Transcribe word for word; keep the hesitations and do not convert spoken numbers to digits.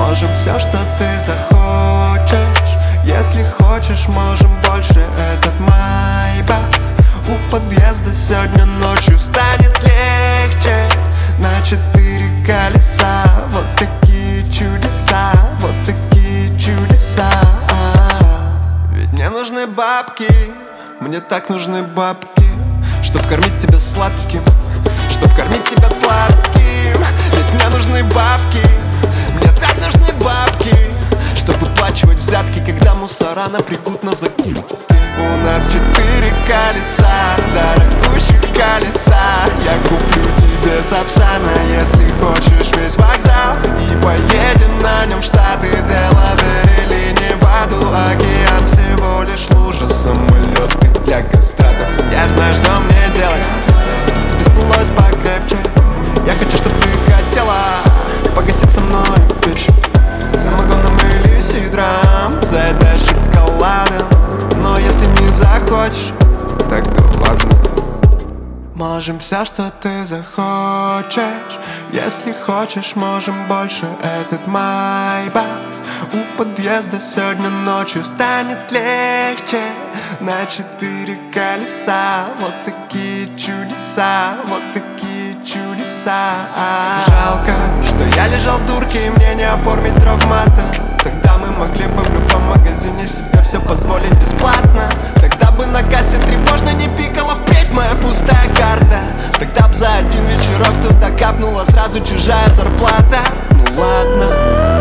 Можем все, что ты захочешь. Если хочешь, можем больше. Этот майбах у подъезда сегодня ночью станет легче. На четыре колеса. Вот такие чудеса, вот такие чудеса. Ведь мне нужны бабки, мне так нужны бабки, чтоб кормить тебя сладким, чтоб кормить тебя сладким. Ведь мне нужны бабки, мне так нужны бабки, чтоб выплачивать взятки, когда мусора напрягут на закупки. У нас четыре колеса, дорогущих колеса. Я куплю тебе Сапсана, если хочешь, весь вокзал. И поедем на нем в Штаты, Делавэр или Неваду. Океан всего лишь лужа, самолеты для кастратов. Я знаю, что мне делать, чтоб тебе спалось покрепче. Я хочу, чтоб ты хотела погасить со мной печь самогоном или сидром, заедаешь шоколадом. Но если не захочешь, тогда ладно. Можем все, что ты захочешь. Если хочешь, можем больше. Этот майбах у подъезда сегодня ночью станет легче. На четыре колеса. Вот такие чудеса, вот такие чудеса. Жалко, что я лежал в дурке и мне не оформить травмата. Тогда мы могли бы в любом магазине себе все позволить бесплатно. Тогда бы на кассе тревожно не пикала впредь моя пустая карта. Тогда б за один вечерок туда капнула сразу чужая зарплата. Ну ладно.